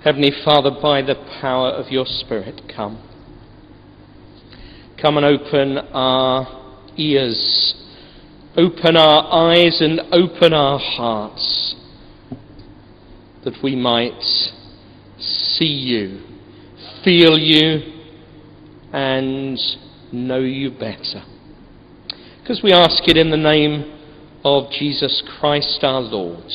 Heavenly Father, by the power of your Spirit, come. Come and open our ears, open our eyes and open our hearts, that we might see you, feel you, and know you better. Because we ask it in the name of Jesus Christ our Lord.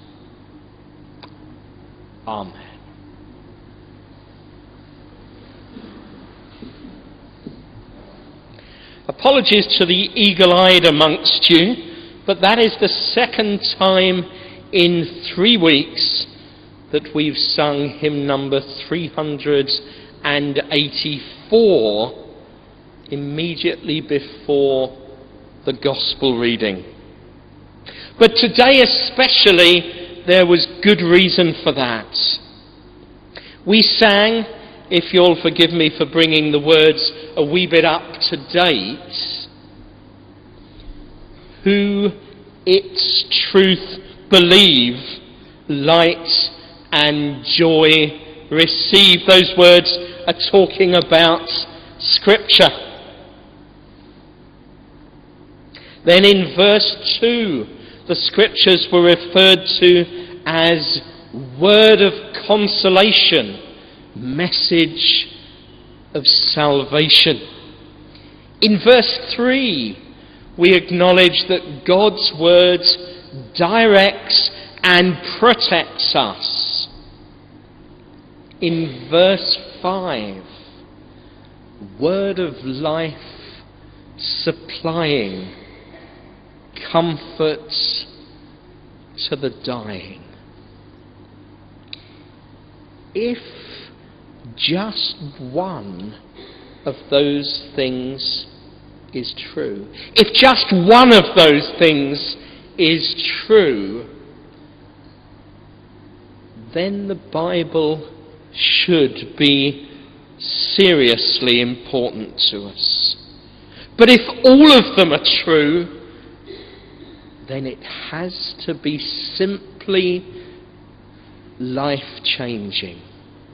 Amen. Apologies to the eagle-eyed amongst you, but that is the second time in 3 weeks that we've sung hymn number 384 immediately before the Gospel reading. But today especially, there was good reason for that. We sang, if you'll forgive me for bringing the words a wee bit up to date, who its truth believe, light and joy receive. Those words are talking about Scripture. Then in verse 2, the Scriptures were referred to as word of consolation, message of salvation. In verse 3, we acknowledge that God's word directs and protects us. In verse 5, word of life supplying comfort to the dying. If just one of those things is true, if just one of those things is true, then the Bible should be seriously important to us. But if all of them are true, then it has to be simply life-changing.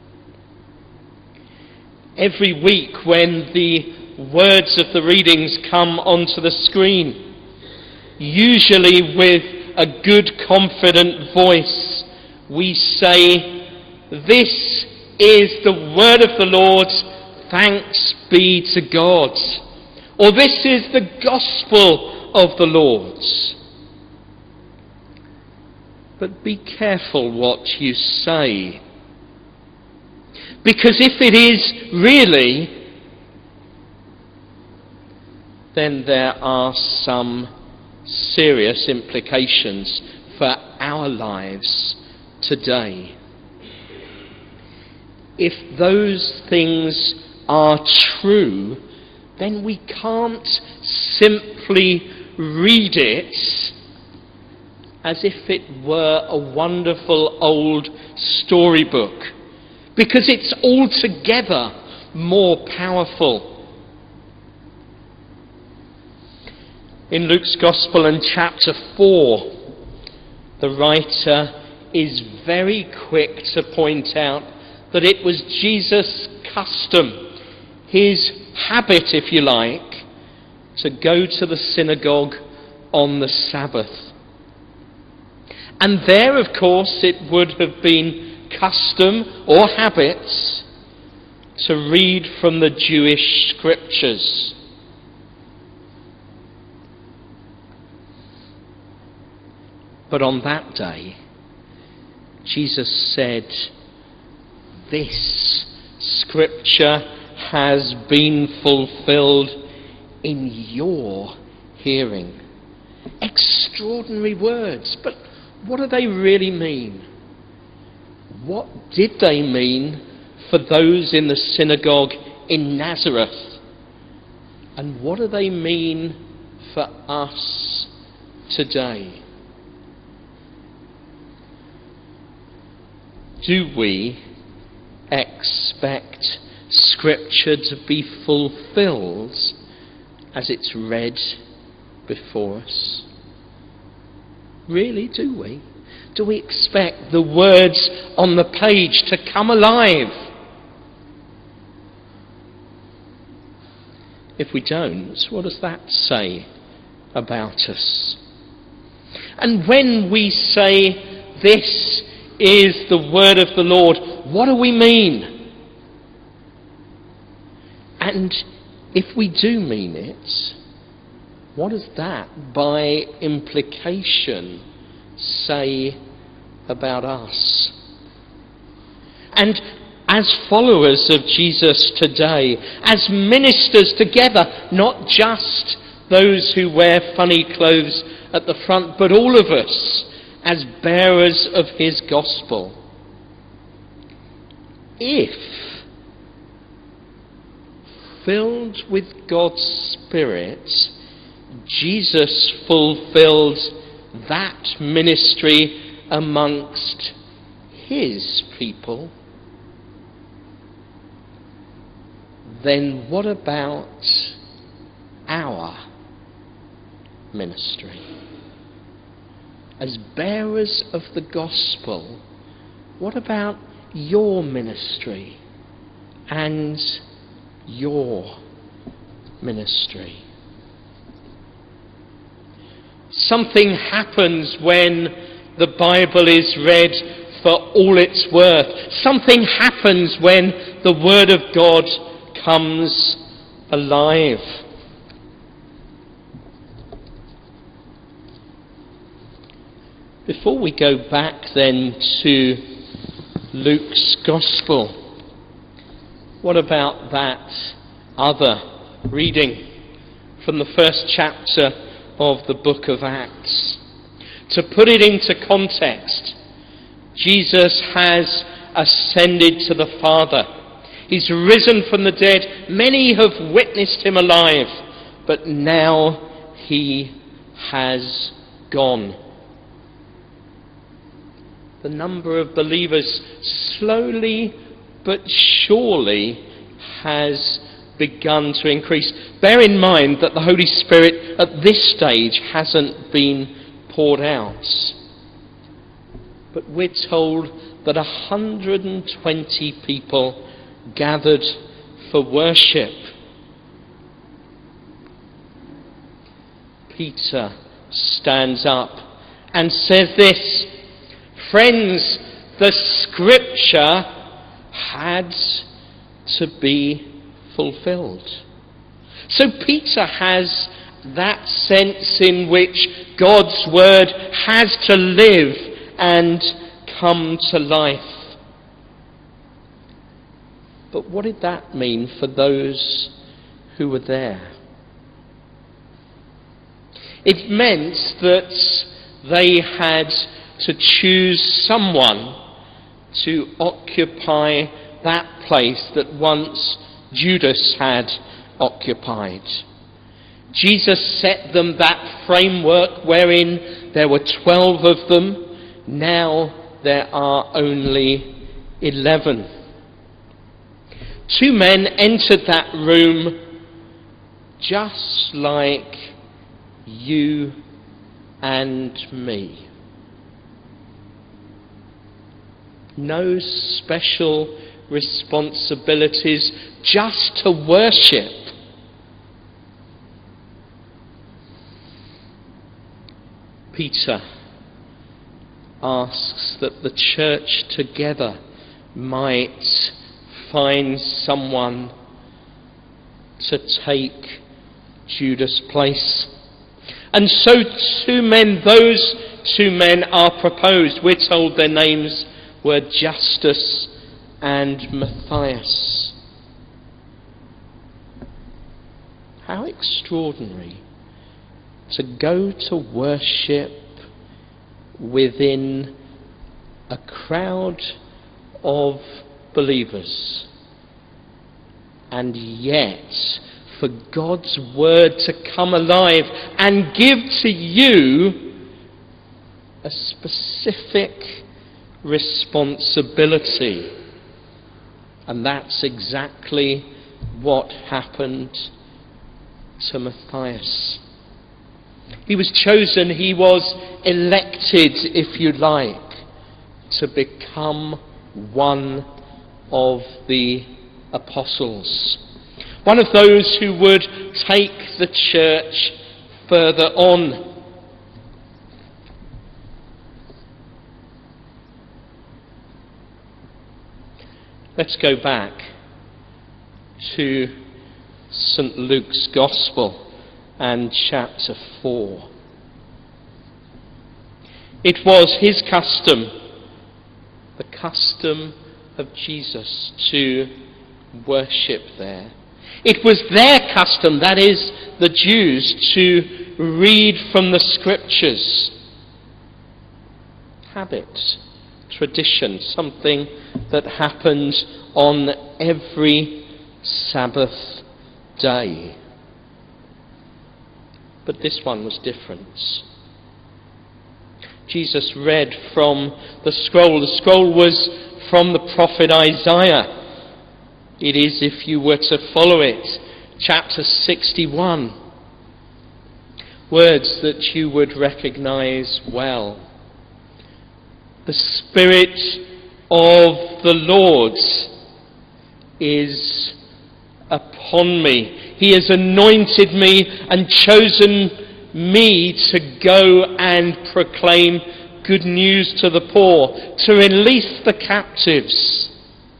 Every week when the words of the readings come onto the screen, usually with a good, confident voice, we say, "This is the word of the Lord, thanks be to God." Or, "This is the gospel of the Lord." But be careful what you say. Because if it is really, then there are some serious implications for our lives today. If those things are true, then we can't simply read it as if it were a wonderful old storybook, because it's altogether more powerful. In Luke's Gospel in chapter 4, the writer is very quick to point out that it was Jesus' custom, his habit, if you like, to go to the synagogue on the Sabbath. And there, of course, it would have been custom or habit to read from the Jewish scriptures. But on that day, Jesus said, "This scripture has been fulfilled in your hearing." Extraordinary words, but what do they really mean? What did they mean for those in the synagogue in Nazareth? And what do they mean for us today? Do we expect Scripture to be fulfilled as it's read before us? Really, do we? do we expect the words on the page to come alive? If we don't, what does that say about us? And when we say, this is the word of the Lord, what do we mean? And if we do mean it, what does that, by implication, say about us? And as followers of Jesus today, as ministers together, not just those who wear funny clothes at the front, but all of us as bearers of his gospel, if filled with God's Spirit, Jesus fulfilled that ministry amongst his people, then what about our ministry? As bearers of the gospel, what about your ministry and your ministry? Something happens when the Bible is read for all it's worth. Something happens when the Word of God comes alive. Before we go back then to Luke's Gospel, what about that other reading from the first chapter of the book of Acts? To put it into context, Jesus has ascended to the Father. He's risen from the dead. Many have witnessed him alive, but now he has gone. The number of believers slowly but surely has begun to increase. Bear in mind that the Holy Spirit at this stage hasn't been poured out. But we're told that 120 people gathered for worship. Peter stands up and says this: friends, the scripture had to be fulfilled. So Peter has that sense in which God's word has to live and come to life. But what did that mean for those who were there? It meant that they had to choose someone to occupy that place that once Judas had occupied. Jesus set them that framework wherein there were 12 of them. Now there are only 11. 2 men entered that room just like you and me. No special responsibilities, just to worship. Peter asks that the church together might find someone to take Judas' place. And so those 2 men are proposed. We're told their names were Justus and Matthias. How extraordinary to go to worship within a crowd of believers, and yet for God's word to come alive and give to you a specific responsibility. And that's exactly what happened to Matthias. He was chosen, he was elected, if you like. to become one of the apostles. One of those who would take the church further on. Let's go back to St. Luke's Gospel and chapter 4. It was his custom, the custom of Jesus, to worship there. It was their custom, that is, the Jews, to read from the Scriptures. Habit, tradition, something that happened on every Sabbath day. But this one was different. Jesus read from the scroll. The scroll was from the prophet Isaiah. It is, if you were to follow it, chapter 61. Words that you would recognize well. The Spirit of the Lord is upon me. He has anointed me and chosen me to go and proclaim good news to the poor, to release the captives.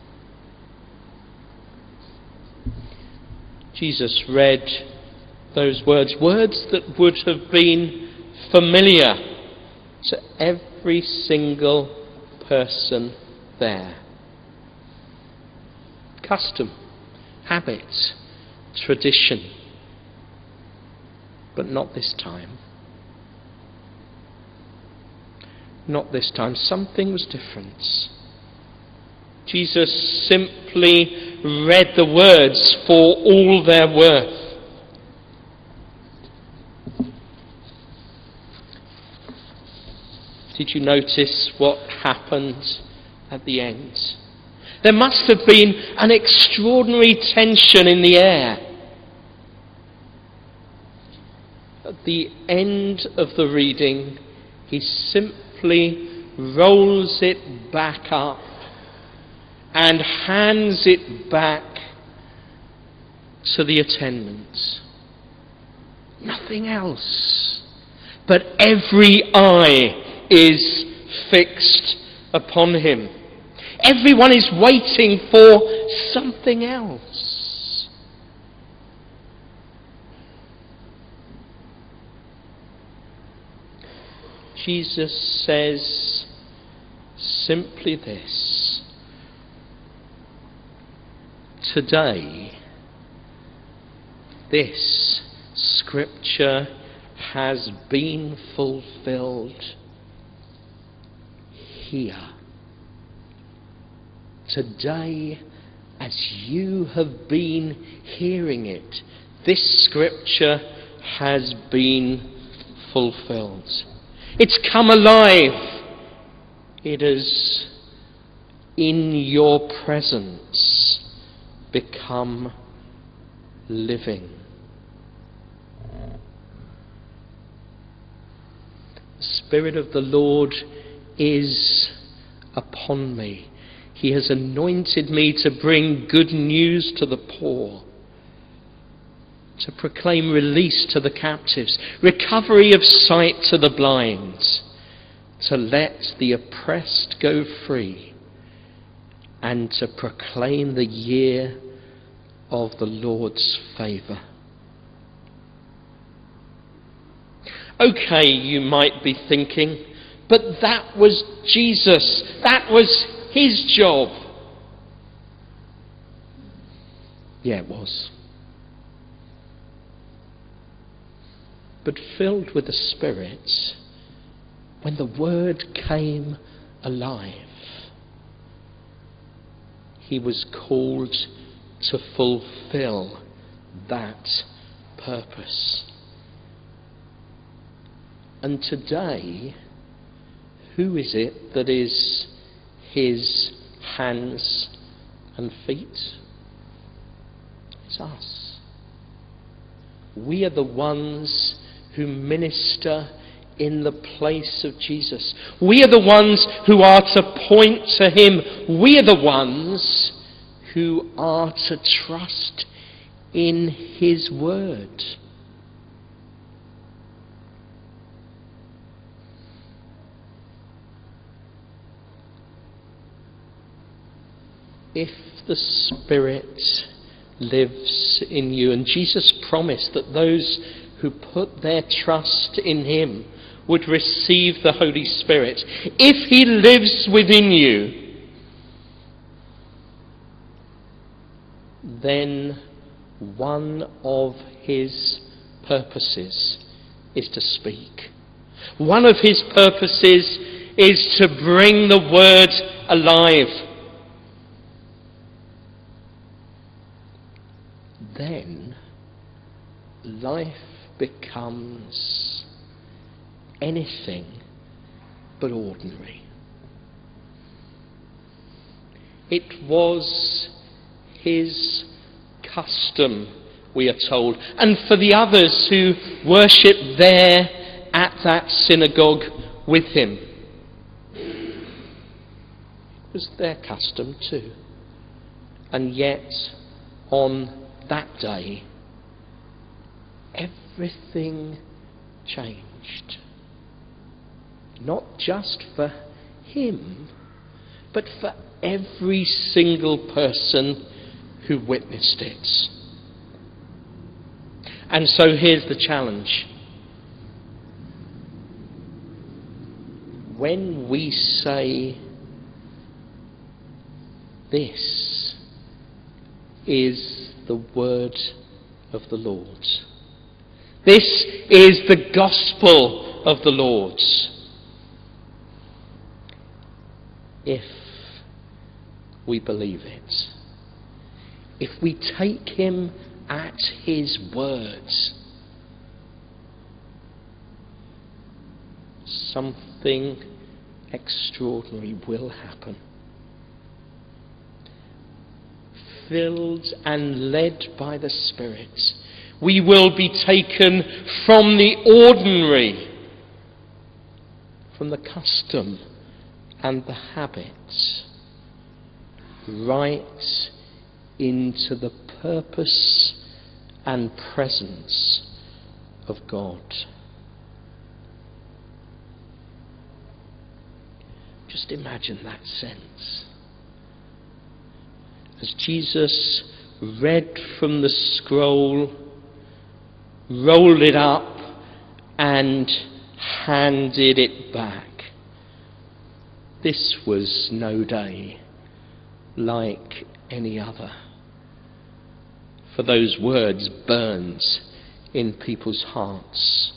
Jesus read those words that would have been familiar to every single person there. Custom, habit, tradition. But not this time. Not this time. Something was different. Jesus simply read the words for all their worth. Did you notice what happened at the end? There must have been an extraordinary tension in the air. At the end of the reading, he simply rolls it back up and hands it back to the attendants. Nothing else. But every eye is fixed upon him. Everyone is waiting for something else. Jesus says simply this: today, this scripture has been fulfilled here. Today, as you have been hearing it, this scripture has been fulfilled. It's come alive. It has, in your presence, become living. The Spirit of the Lord is upon me. He has anointed me to bring good news to the poor, to proclaim release to the captives, recovery of sight to the blind, to let the oppressed go free, and to proclaim the year of the Lord's favour. Okay, you might be thinking, but that was Jesus. That was his job. Yeah, it was. But filled with the Spirit, when the Word came alive, he was called to fulfill that purpose. And today, who is it that is his hands and feet? It's us. We are the ones who minister in the place of Jesus. We are the ones who are to point to him. We are the ones who are to trust in his word. If the Spirit lives in you, and Jesus promised that those who put their trust in him would receive the Holy Spirit. If he lives within you, then one of his purposes is to speak. One of his purposes is to bring the word alive. Then life becomes anything but ordinary. It was his custom, we are told, and for the others who worshipped there at that synagogue with him, it was their custom too. And yet, on that day, everything changed. Not just for him, but for every single person who witnessed it. And so here's the challenge. When we say, "This is the word of the Lord. This is the gospel of the Lord," if we believe it, if we take him at his words, something extraordinary will happen. Filled and led by the Spirit, we will be taken from the ordinary, from the custom and the habit, right into the purpose and presence of God. Just imagine that sense. As Jesus read from the scroll, rolled it up and handed it back. This was no day like any other. For those words burned in people's hearts.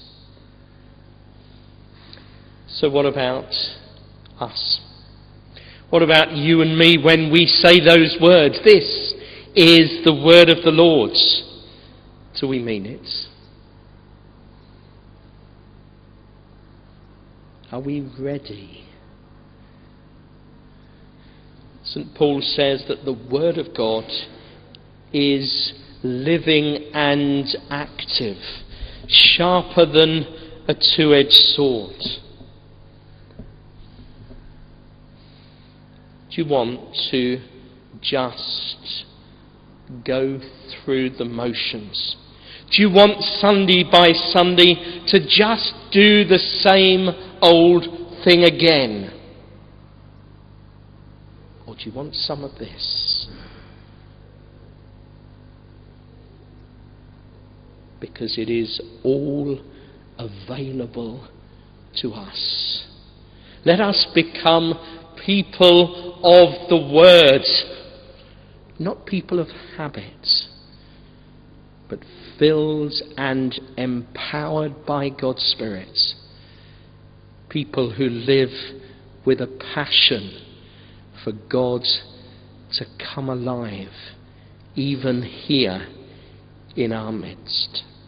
So what about us? What about you and me when we say those words? This is the word of the Lord. Do we mean it? Are we ready? St. Paul says that the word of God is living and active, sharper than a two-edged sword. Do you want to just go through the motions? Do you want Sunday by Sunday to just do the same old thing again? Or do you want some of this? Because it is all available to us. Let us become people of the word, not people of habit, but filled and empowered by God's Spirit. People who live with a passion for God to come alive, even here in our midst.